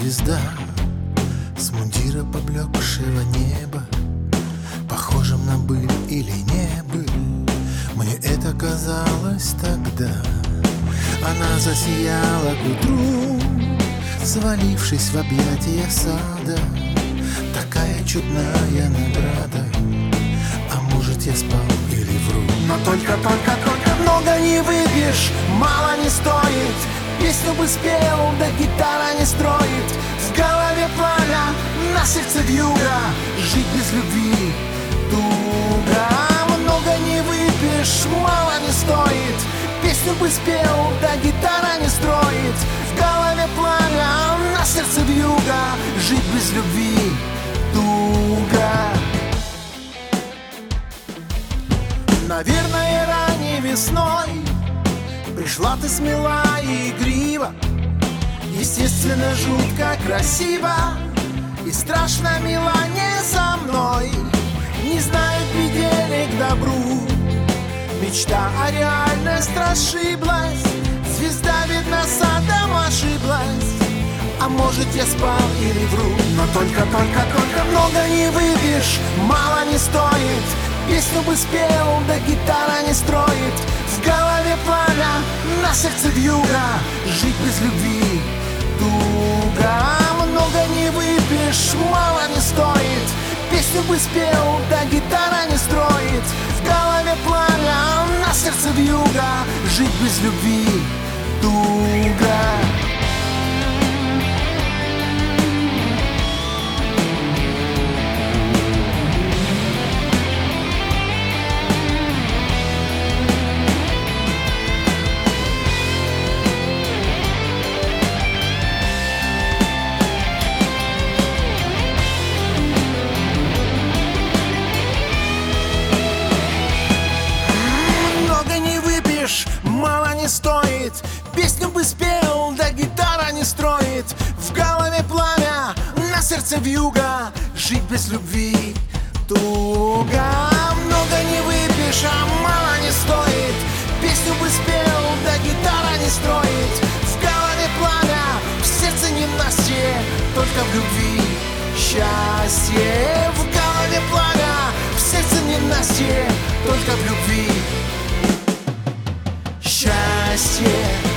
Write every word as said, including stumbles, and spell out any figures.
звезда с мундира поблекшего неба, похожим на быль или не быль. Мне это казалось тогда. Она засияла к утру, свалившись в объятия сада. Такая чудная награда. А может, я спал или вру? Но только, только, только много не выпьешь, мало не стоит. Песню бы спел, да гитара не строит. В голове пламя, на сердце вьюга. Жить без любви туго. Много не выпьешь, мало не стоит. Песню бы спел, да гитара не строит. В голове пламя, на сердце вьюга. Жить без любви туго. Наверное, ранней весной пришла ты смела и игрива. Естественно, жутко красиво и страшно мила не со мной. Не знает предела к добру, мечта, а реальность расшиблась. Звезда, видно, садом ошиблась. А может, я спал или вру? Но только, только, только много не выпьешь, мало не стоит. Песню бы спел, да гитара не строит. В голове пламя, на сердце вьюга. Жить без любви туго. Много не выпьешь, мало не стоит. Песню бы спел, да гитара не строит. В голове пламя, на сердце вьюга. Жить без любви туго. Мало не стоит, песню бы спел, да гитара не строит. В голове пламя, на сердце вьюга. Жить без любви туго. Много не выпьешь, а мало не стоит. Песню бы спел, да гитара не строит. В голове пламя, в сердце ненастье. Только в любви счастье. В голове пламя, в сердце ненастье. Только в любви счастье.